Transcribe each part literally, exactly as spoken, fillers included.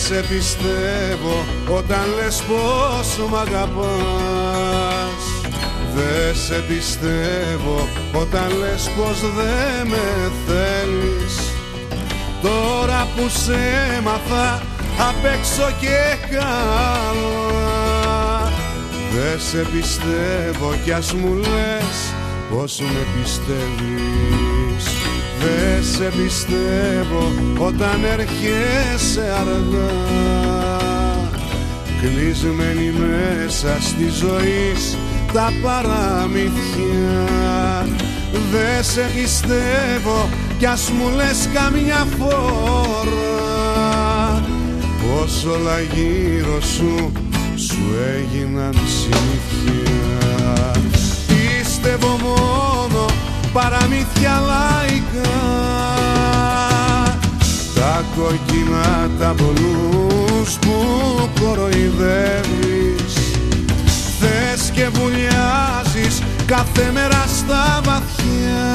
σε πιστεύω όταν λες πως μ' αγαπάς. Δε σε πιστεύω όταν λες πως δε με θέλεις. Τώρα που σε έμαθα απ' έξω και καλά, δε σε πιστεύω κι ας μου λες πως με πιστεύεις. Δε σε πιστεύω όταν έρχεσαι αργά, κλεισμένη μέσα στη ζωή τα παραμύθια. Δε σε πιστεύω κι ας μου λες καμιά φορά πως όλα γύρω σου σου έγιναν συνήθεια. Πίστευω μόνο παραμύθια λαϊκά, τα κόκκινα τα πολλούς που κοροϊδεύεις. Θες και βουλιάζεις κάθε μέρα στα βαθιά,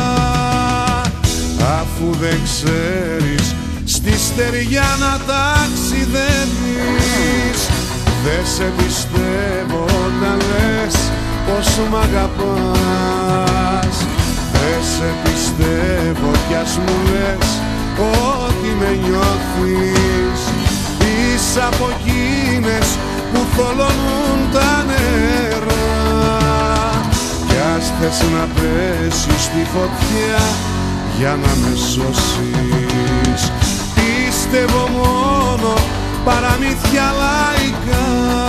αφού δεν ξέρεις στη στεριά να ταξιδεύεις. Δε σε πιστεύω όταν λες πως μ' αγαπάς. Δε σε πιστεύω κι ας μου λες ότι με νιώθεις. Είσαι από εκείνες που θολώνουν τα νερά, κι ας θες να πέσεις στη φωτιά για να με σώσεις. Πίστευω μόνο παραμύθια λαϊκά,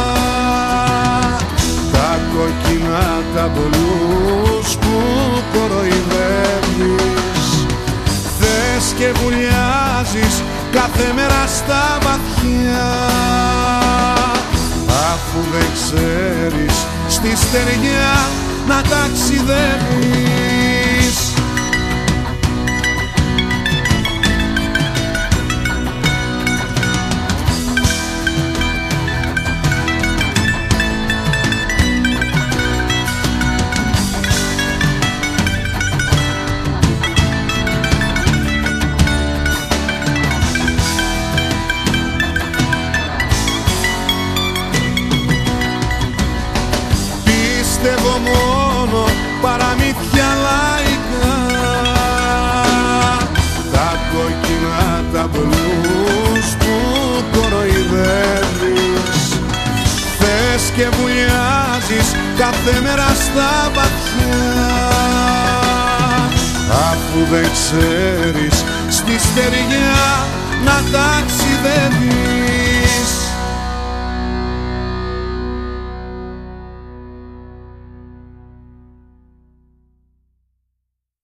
τα κόκκινα τα πολλούς που κοροϊδεύεις. Θες και βουλιάζεις κάθε μέρα στα βαθιά, αφού δεν ξέρεις στη στεριά να ταξιδεύεις. Πιστεύω μόνο παραμύθια λαϊκά, τα κόκκινα τα μπλούς που κοροϊδεύεις. Θες και βουλιάζεις κάθε μέρα στα βαθιά, αφού δεν ξέρεις στη στεριά να ταξιδεύεις.